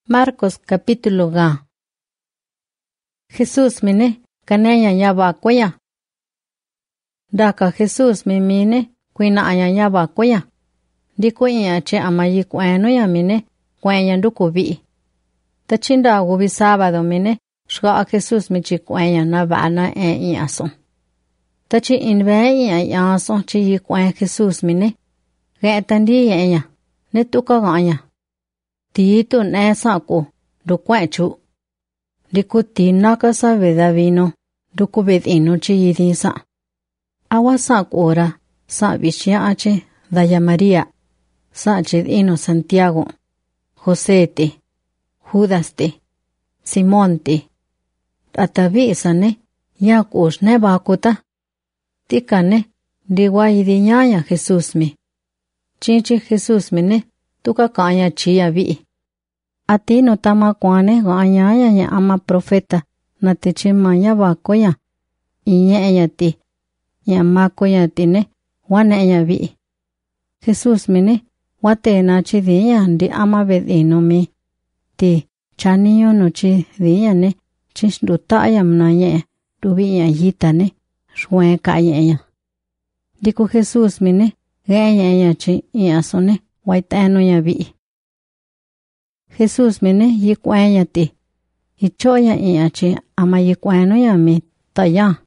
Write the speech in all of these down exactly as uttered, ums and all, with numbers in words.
Marcos capítulo ga. Jesús mine kanenya yaba kwaya. Daka Jesús mi mine kuina aya yaba kwaya. Di kuya che amayi kwano ya mine kwaya nduku bi. Tachinda gubi sábado mine shga Jesús mi chi kwaya na bana e iaso. Tachi inve ia iaso chi yi kwaya Jesús mine. Ga tandi ya ya. Ne tuka ganya. Tito nesa ko do kwachu. Diku tina kasa veda vino do kubedino chi yidisa. Awasa kora sa vishya ache daya Maria. Sa chedino Santiago. José te. Judas te. Simón te. Atavisa ne ya kush ne bakuta. Tika ne diwa yidinyaya Jesús mi. Chichi Jesús mi ne tuka kaya chia vi. Ati no tama kwane ganya ya ya ama profeta na te chima ya bakoya. Iye ya ti. Ya makoya ti ne wane ya vi. Jesús mi ne wate na chi diya di ama bedino mi. Ti chaniyo no chi diya ne chisdu taya mna ye dubi ya yita ne shwe kaya ya. Diku Jesús mi ne gaya ya chi iya so ne waitano ya vi. Jesús mine yikwaya ti. Ichoya iya chi ama yikwano ya mi taya.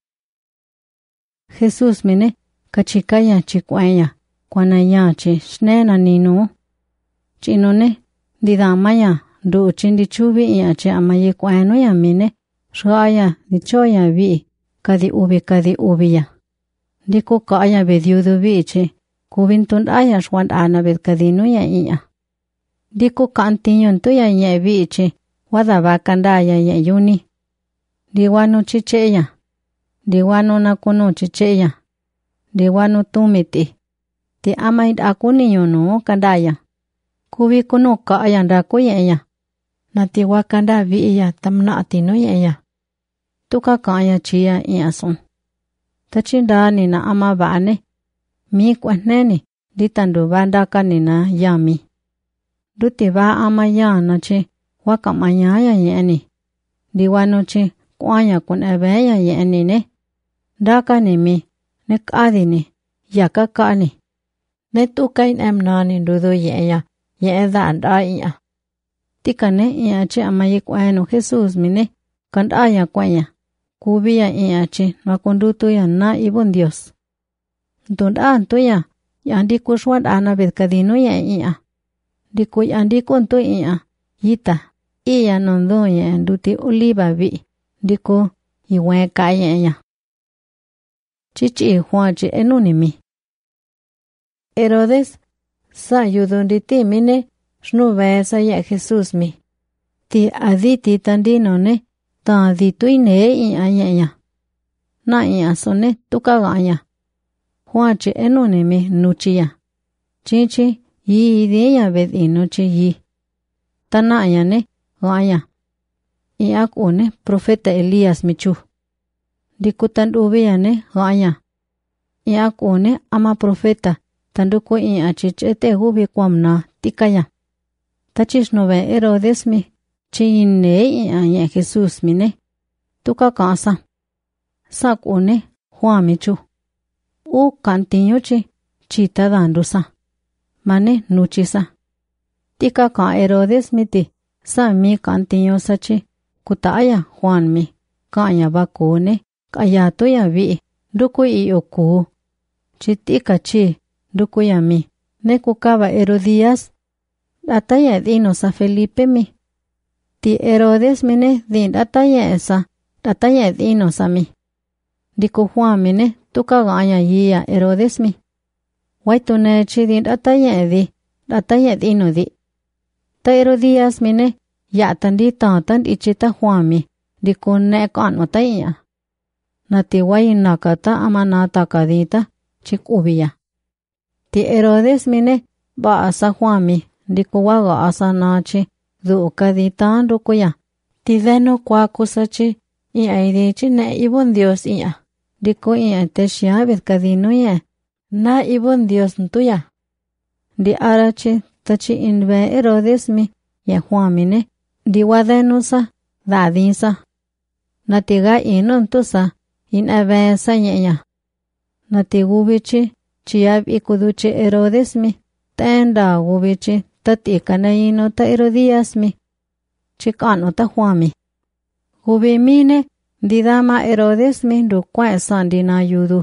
Jesús mine kachikaya chikwaya kwana ya chi shnena ninu. Chino ne didama ya du chindi chubi iya chi ama yikwano ya mine shgaya dichoya vi kadi ubi kadi ubi ya. Diku kaya bediudu vi chi kubintun aya shwan ana bed kadinu ya iya. Diku kantinyon tu ya ye bichi wada bakanda ya ye yuni. Diwanu chicheya. Diwanu nakunu chicheya. Diwanu tumiti. Ti amaid akuni yonu kandaya. Kubi kunu kaya ndaku ye ya. Nati wakanda vi ya tamna atinu ye ya. Tuka kaya chia iason. Tachindani na ama baane. Mi kwaneni ditandu bandaka nina yami. Duti ba amaya na chi wakamaya ya yeni. Diwano chi kwanya kun ebeya yeni ne. Daka ni mi ne kadi ni yaka kani. Ne tukain emnani dudu yeya ye da anda iya. Tika ne iya chi amayi kwano Jesús mi ne kandaya kwanya. Kubia iya chi makundutu ya na ibun Dios. Dunda antuya yandi kushwad ana bedkadino ya iya. Diku yandi konto iya yita iya nondo ya duti oliva vi diku iwe kaya ya. Chichi Juan chi enunimi. Herodes sa yudunditi mine shnuve sa ya Jesús mi. Ti aditi tandino ne ta dituine iya ya ya. Na iya sone tukagaya. Juan chi enunimi nuchia. Chichi yi ideya bedino chi yi. Tanaya ne gaya. Iak une profeta Elías michu. Dikutan ubia ne gaya. Iak une ama profeta tanduko iya chichete gubi kwamna tikaya. Tachis nove Herodes mi. Chi ne iya ya Jesús mi ne. Tuka kasa. Sak une Juan michu. U kantinyo chi chita dandusa. Mane nuchisa. Tika ka Herodes miti sa mi kantiyo sachi kutaya Juan mi kaya bakune kaya to ya vi duku i oku. Chitika chi duku ya mi ne kukaba Herodías dataya dino sa Felipe mi. Ti Herodes mine din dataya esa dataya dino sa mi. Diku Juan mine tuka gaya yia Herodes mi. Waitune chi din dataya di, dataya dino di. Ta Herodías mine, ya tandi tatan ichita Juan mi, di kunne kano taya. Nati wai nakata amanata kadita, chik ubia. Ti Herodes mine, ba asa Juan mi, di kuwaga asa nachi, du kadita rukuya. Ti veno kwa kusachi, iya idichi ne ibon Dios iya. Di ku iya teshia bet kadino ye. Na ibon Dios ntuya. Di arachi tachi inve Herodes mi ya Juan mi ne Diwadenusa, dadinsa. Natiga inuntusa, inavesa ñeña. Natigubichi, chiab ikuduchi Herodesmi, tenda gubichi, tatikana ino ta Herodiasmi. Chikano ta Juanmi. Gubimine, didama Herodesmi, dukwa sandina yudu.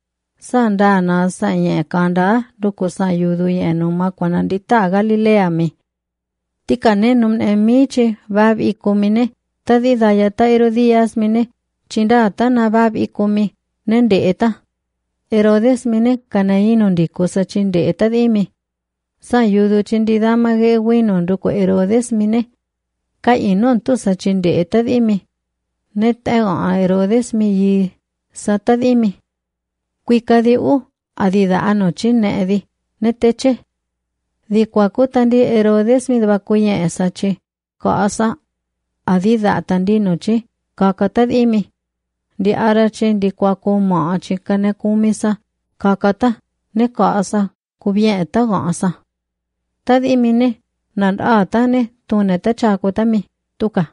Sandana sanye kanda, duku san yudu yenuma kwanandita Galileami. Tikane num emichi, bab ikumine, tadidaya ta Herodiasmine, chindata na bab ikumi, nendeeta. Herodesmine, kanaino ndikusa chindeeta dimi. San yudu chindidama gewino duku Herodesmine, ka inon tusa chindeeta dimi. Netego a Herodesmi yi sata dimi. Kuikadi u, adida anochi needi, neteche. Di kwakutandi Herodesmi dvakuye esachi, kaasa, adida tandi nochi, kakata dimi. Di arachi di kwaku maachi kane kumisa, kakata, ne kaasa, kubieta gaasa. Tadimine, nandata ne, tuneta chakutami, tuka.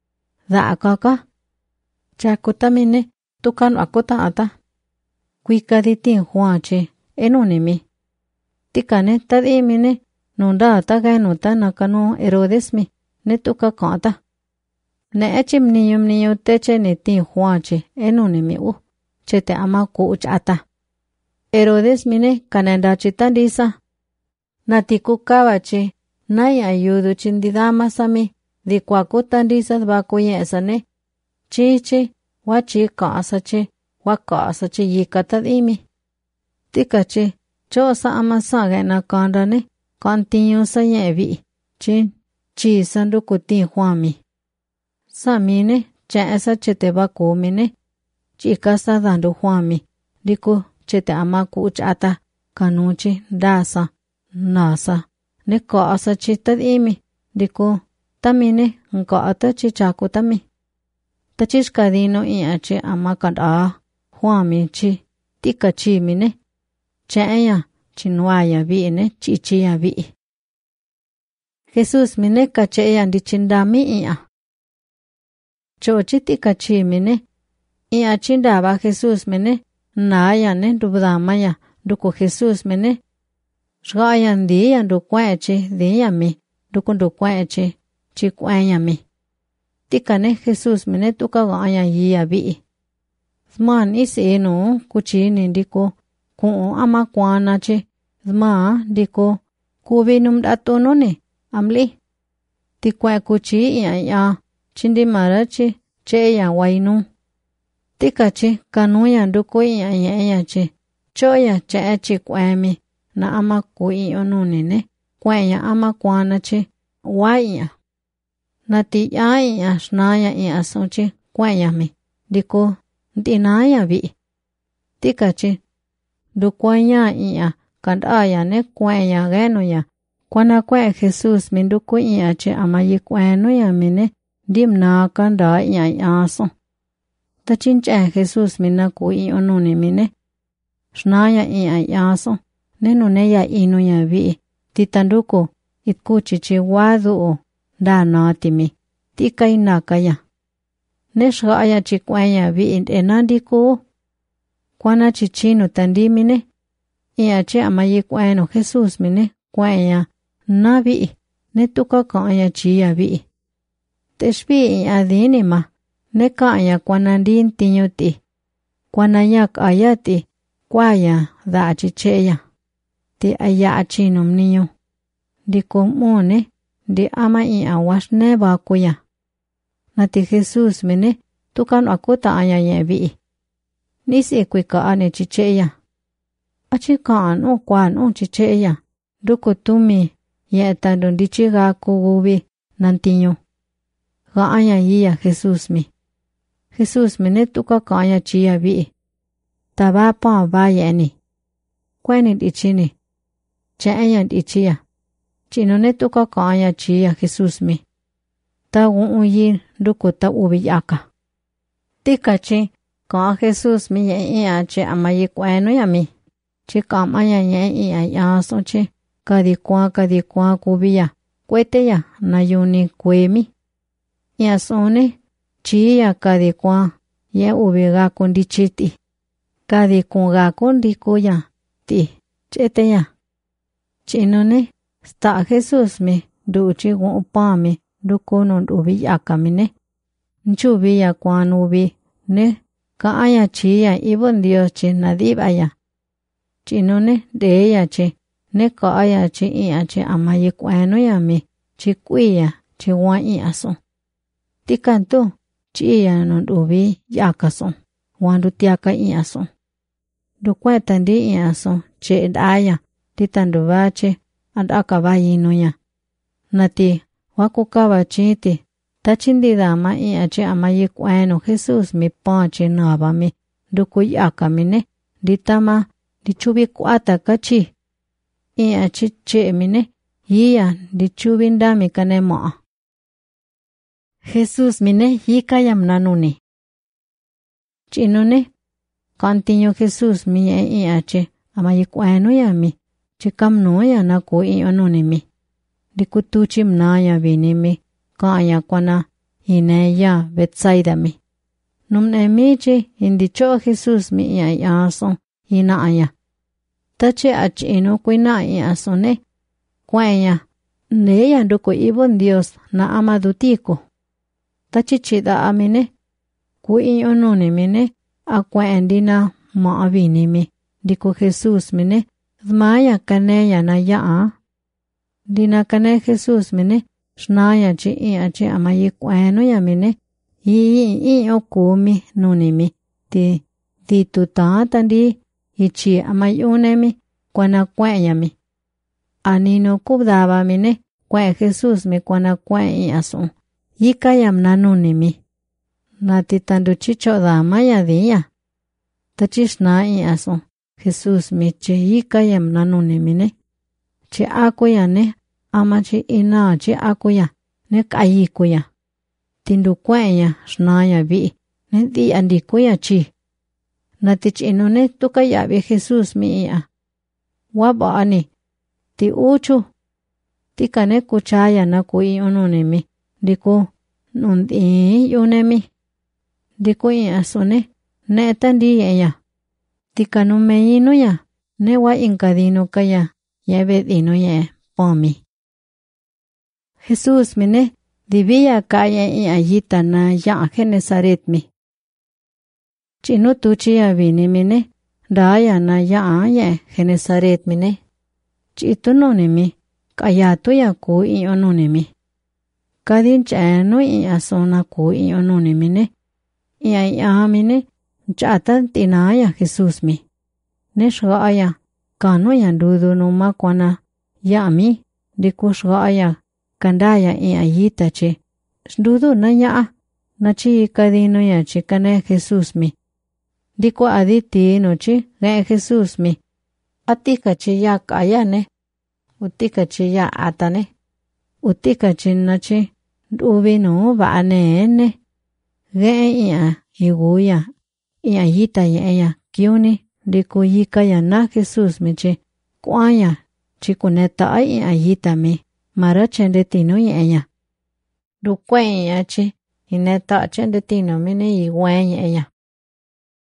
Da kaka. Chakutamine, tukan akuta ata. Kuikaditin huachi, enunimi. Tikane tadimine, nunda tagainuta nakano Herodesmi, netuka kata. Ne echim niyum niyo teche netin huachi, enunimi u, chete ama kuchata. Herodesmine kanendachi tandisa. Natiku kawachi, nai ayudu chindidama sami, di kwaku tandisa dvakuye esane. Chichi, wachi kaasachi, wakaasachi yikatadimi. Tikachi, chosa amasage na kandane, kantiyo sa yevi, chin, chi sandukuti Juanmi. Samine, chaesa chete bakumine, chikasa dandu Juanmi, diku chete amaku uchata, kanuchi, dasa, nasa, ne kaasa chitadimi, diku, tamine, nkaata chichakutami. Tachishkadino iache amakanda, Juanmi chi, tika chimine, chaya, chinuaya viine, chichia vi. Jesús mine kacheya ndichindami ia. Chochi tika chimine, ia chindaba Jesús mine, naya ne dubdamaya, duku Jesús mine. Shgayan diya dukwaechi, diyami, dukun dukwaechi, chikwayami. Tikane Jesús mine tuka gaya yia vi. Zman isi inu kuchini ndiko kuu ama kwana chi. Zma ndiko kubinum datono ni amli. Tikwa kuchi iya ya chindi marachi che ya wainu. Tikachi kanuya nduko iya ya ya chi. Choya che chi kwemi na ama kui onuni ne. Kwaya ama kwana chi waya. Nati ya iya shnaya iya sonchi kwayami. Diko dinaya vi. Tikachi dukwaya iya kandaya ne kwaya geno ya. Kwana kwaya Jesús minduko iya che amayi kweno ya mine dimna kanda iya yaso. Tachincha Jesús mina kui onuni mine. Shnaya iya yaso. Nenune ya inu ya vi. Titanduko itkuchichi wadu o. Da natimi, tika inakaya. Neshgaya chikwaya vi enandiko. Kwana chichino tandimine. Iache amayi kwano Jesús mine, kwaya, na vi, netuka kaya chia vi. Teshpi adinima, ne kaya kwanandin tinyuti. Kwanayak ayati, kwaya da chicheya. Ti ayachinum niyo. Dikomone. Di ama i awash ne bakuya. Nati Jesús mine, tukan akuta aya yevi. Nisi kwika ane chicheya. Achikaan o kwan o chicheya. Duko tumi, yeta dondichi ga kugubi, nantiño. Ga aya yia Jesús mi. Jesús mine tuka kaya chia vi. Taba pa vaya ni. Kweni dichini. Chaya dichia. Chino ne tuka kaya chia Jesús mi. Ta uyi duko ta ubi yaka. Tika chi, ka Jesús mi ye iya che amayi kweno ya mi. Chi kama ya ye iya yaso chi. Kadi kwa kadi kwa kubiya. Kwete ya na yuni kwe mi. ya sone chi ya kadi kwa ya ubi ga kundi chiti kadi kunga kundi kuya ti chete ya chinone sta Jesús mi du chi gu pa mi du kono ubi yakamine nchubi ya kwan ubi ne ka aya chi ya ibon Dios chi nadiba ya chinone de ya chi ne ka aya chi iya chi amayi kwano ya mi chi kuya chi wa iya so tikanto chi ya non ubi yakaso wandu tiaka iya so du kweta ndi iya so che daya titandu bache and akabayi no ya nati wakukaba chiti tachindida ma iya chi amayi kwano Jesús mi pache naba mi du kuyaka mine ditama dichubi kwata kachi iya chi che mine iya dichubi ndami kanemo Jesús mine yikayam nanuni chinone continuo Jesús mi iya chi amayi kwano ya mi chikam no ya na ko i onone mi dikutuchi mna ya vini mi ka ya kwana ine ya Betsaida mi numne mi chi indi cho Jesús mi ya ya so ina aya tache achino kuina ya so ne kwaya ne ya ndoko ibon Dios na amadutiko tachi chida amine ku i onone mine akwa endina ma avini mi diko Jesús mine Zmaya kane ya na ya dina kane Jesús mine shnaya chi iya chi amayi kwano ya mine yi yi okumi nunimi ti ti tutata ndi ichi amayune mi kwana kwaya mi anino kubdaba mine kwa Jesús mi kwana kwaya so yikayam nanunimi nati tandu chicho dama ya dia tachishna iya so Jesús mi che yikayam nanuni mine che akuya ne ama che ina che akuya ne kayikuya tindu kwaya shnaya bi ne di andi kuya chi nati chino ne tukaya bi Jesús mi ya wabani ti uchu tikane kuchaya na kui onone mi diku nundi yunemi diku ya sone ne tandi ya tikanu meino ya ne wa inkadino kaya ya bedino ya pomi Jesús mine divia kaya i ayita na ya Genesaret mi chino tuchi ya vini mine daya na ya ya Genesaret mine chito noni mi kaya to ya ku i ononi mi kadin chano i asona ku i ononi mine i ay amine chatan tinaya Jesús mi neshga aya kano ya ndudu no makwana ya mi dikushga aya kandaya i ayita che ndudu na ya na chi kadino ya chikane Jesús mi diku aditi no chi ga Jesús mi atika chi ya kaya ne utika chi ya atane utika chi na chi ndubi no ba ne ne ge ya iguya i ayita ya ya kiuni diku yika ya na Jesús mi che kwaya chikuneta ai ayita mi mara chende tino ya ya du kwen ya chi ineta chende tino mi ne igwen ya ya